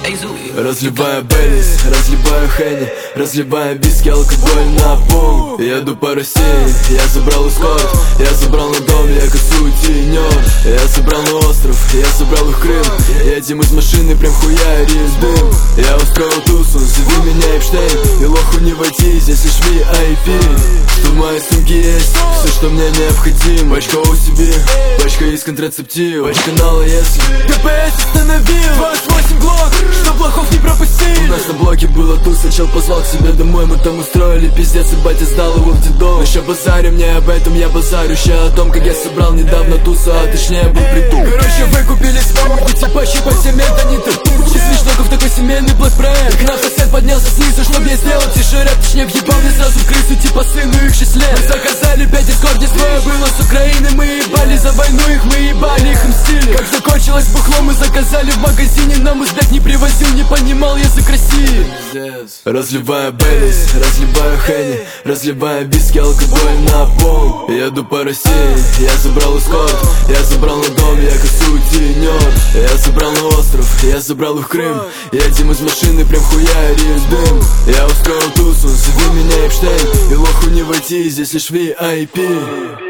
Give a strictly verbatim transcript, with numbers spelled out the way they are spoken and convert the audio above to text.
Разливаю Бейлис, разливаю Хенни, разливаю виски, алкоголь на пол. Еду по России, я забрал эскорт, я забрал на дом, я как сутенер. Я забрал на остров, я забрал их Крым. Едем из машины, прям хуярит дым. Я устроил тусу, зови меня Эпштейн. И лоху не войти, здесь лишь ви ай пи. Что в моей сумке есть, все, что мне необходимо. Пачка о си би, пачка из контрацептива, пачка канала, если КПС остановил двадцать восемь глок, чтоб лохов не пропустил. У нас на блоке было туса, чел позвал к себе домой. Мы там устроили пиздец, и батя сдал его в детдом. Еще базарю мне об этом, я базарю ща о том, как я собрал недавно тусу, а точнее был притул. Короче, вы купили спамку, типа щипа семента, не тату. Шесть шлоков, такой семейный блэк-проект. К нам сосед поднялся снизу, чтоб я сделал тише рэп. Точнее въебал мне сразу в крысу, типа сыну их шесть лет. Мы заказали пять эскорт, где свое было с Украины. Мы ебали за войну их, мы ебали их, мстили. Как закончилось бухло, мы заказали в магазине. Нам из блядь не привозил, не понимал язык России. Разливаю Бейлис, разливаю Хенни, разливаю виски, алкоголь на пол. Еду по России, я забрал эскорт, я забрал на дом, я как сутенер. Я забрал на остров, я забрал их Крым. Едем из машины, прям хуярит дым. Я устроил тусу, зови меня Эпштейн. И лоху не войти, здесь лишь ви ай пи.